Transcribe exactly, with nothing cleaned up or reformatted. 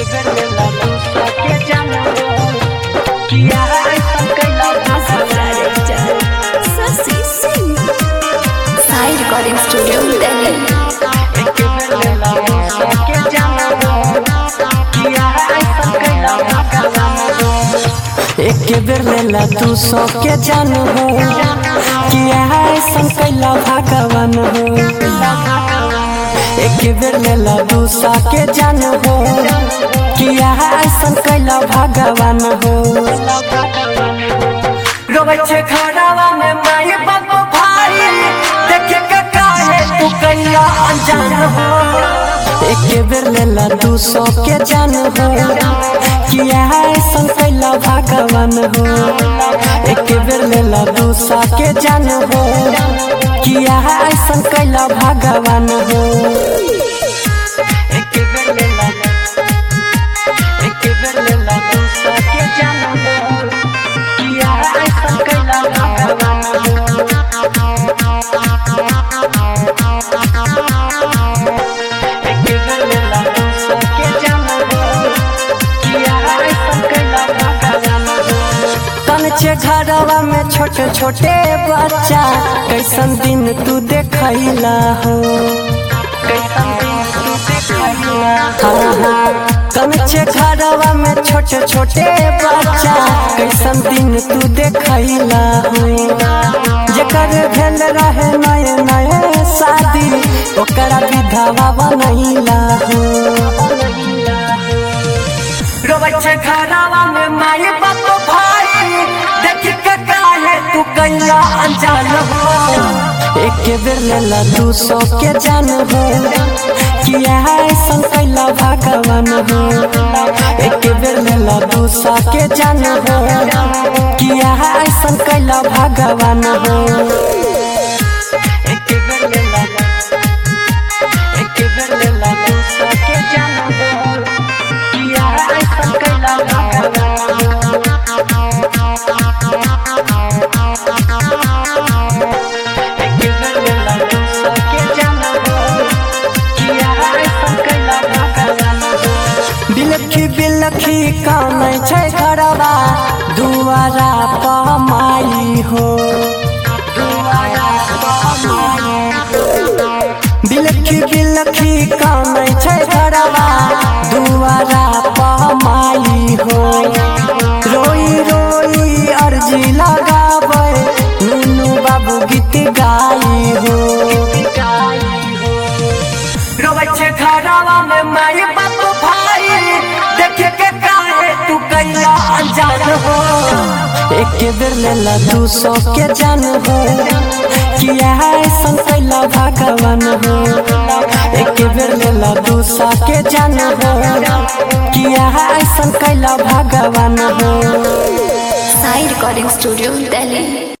साई recording studio Delhi. एक बेर लेला तू सौ के जान हो किया ऐसा कैला भगवान हो। एक बेर लेला तू सौ के जान हो किया ऐसा कैला भगवान हो। रोवे छे घरवा में माई बाप भाई देखे के काहे तू कैला अनजान हो। एक बेर लेला तू सौ के जान हो किया ऐसा कैला भगवान हो। एक बेर लेला तू सौ के जान हो किया ऐसा कैला भगवान हो। एक बेर लेला एक बेर लेला तू सौ के जान हो किया ऐसा कैला भगवान हो। छे घरवा में छोटे छोटे बच्चा कैसन दिन तू देखैला हो। कैसन दिन तू देखैला कम छे घरवा में छोटे छोटे बच्चा कैसन दिन तू देखैला हो। जेकर भेल रहे नए नए शादी ओकरा विधवा बनैला हो। रोवे छे घरवा में माई बाप भाई देखी के काहे तू कैला अनजान हो। एक बेर लेला तू सौ के जान हो किया ऐसा कैला भगवान हो। एक बेर लेला तू सौ के जान हो किया ऐसा कैला भगवान हो। एक बेर लेला एक बेर लेला तू सौ के जान हो किया ऐसा कैला भगवान हो। बिलखी बिलखी कानै छै घरवा दुआरा पमाई हो। बिलखी बिलखी कानै छै घरवा दुआरा पमाई हो। रोई रोई अर्जी लगाबै नुनू बाबू गीत गाई हो। रोवे छे घरवा में माई बाप भाई देखे के काहे तू कैला अनजान हो। एक बेर लेला तू सौ के जान हो किया ऐसा कैला भगवान हो। एक बेर लेला तू सौ के जान हो किया ऐसा कैला भगवान हो। Sai recording studio Delhi.